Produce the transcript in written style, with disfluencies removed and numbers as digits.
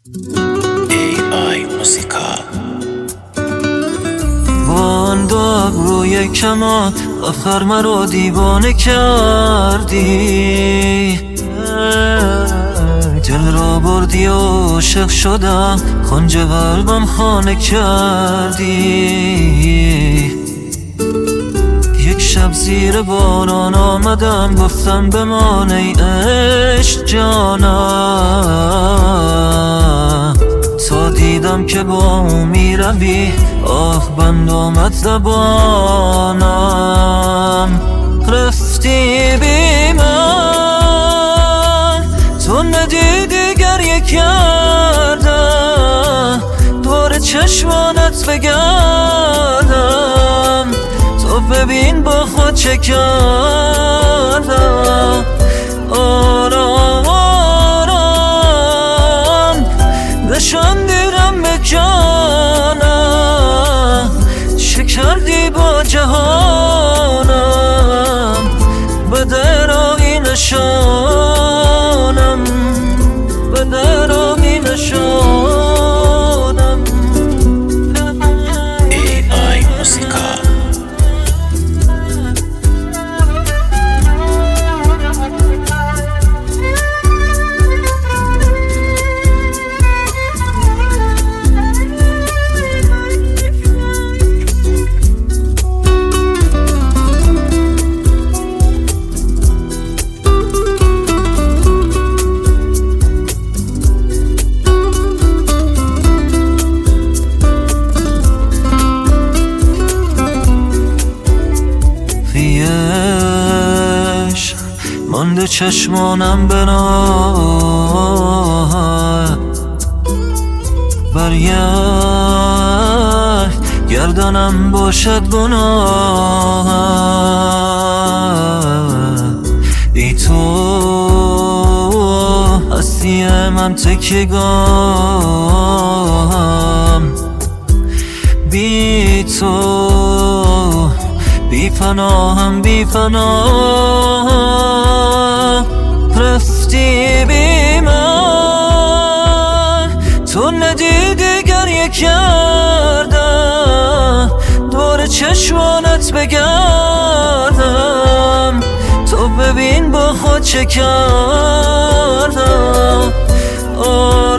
AI موسیقا با آن دو ابروی کمان آخر مرا دیوانه کردی، دل را بردی و عاشق شدم، خنج قلبم خانه کردی. یک شب زیر باران آمدم، گفتم بمان ای عشق جانم، تا دیدم که با می روی آه بند آمد زبانم. رفتی بی من، تو ندیدی گریه کردم، دور چشمانت بگردم، تو ببین با خود چه کردم. آرام آرام نشاندیرم به جانم، چه کردی با جهانم، به درایی نشانم، به درایی نشانم. AI موسیقا مانده چشمانم بنا، برگرد گردنم باشد گناه. ای تو هستی من تکیه‌گاهم، بی تو بی پناهم بی پناه. رفتی بی من، تو ندیدی گریه کردم، دور چشمانت بگردم، تو ببین با خود چه کردم.